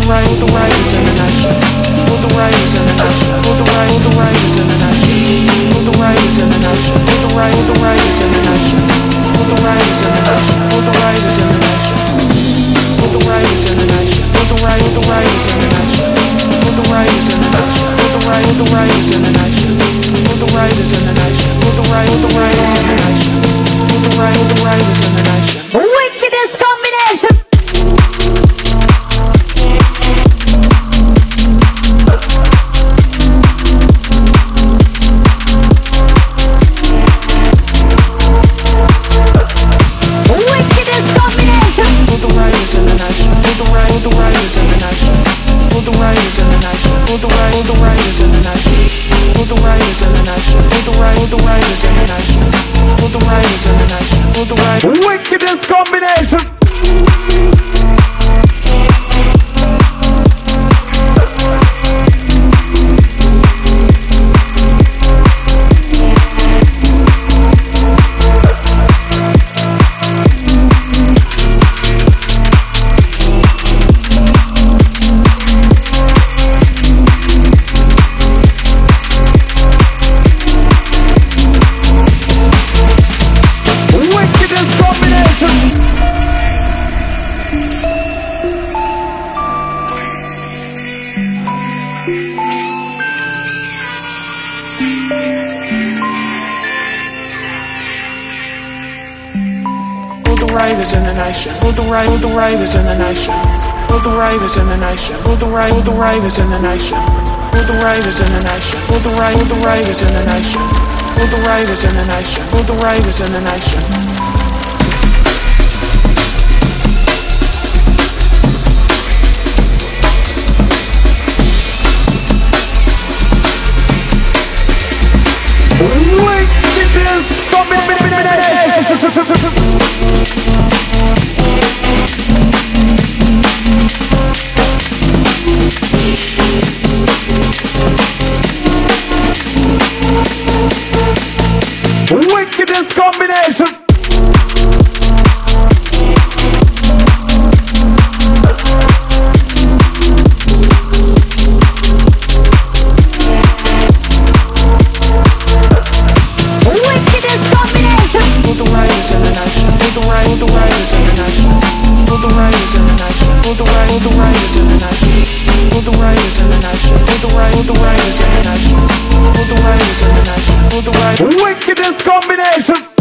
riders in the night shift. All the riders in the night shift. All the riders in the night shift. All the riders in the night shift. All the riders in the night shift. All the riders in the night shift. All the riders in the night shift. All the riders in the night shift. All the riders in the night shift. All the riders in the night shift. All the riders in the night shift. All the riders in the night shift. All the riders in the night shift. All the riders in the night shift. Wickedest combination. Wickedest combination. Riders in the night shift. All the riders in the night shift. All the riders in the night shift. All the riders in the night shift. All the riders in the night shift. All the riders in the night shift. All the riders in the night shift. All the riders in the night shift. Wickedest combination. All the riders in the night shift. All the riders in the night shift. All the riders in the night shift. All the riders in the night shift. All the riders in the night shift. All the riders in the night shift. All the riders in the night shift. All the riders. Wickedest combination.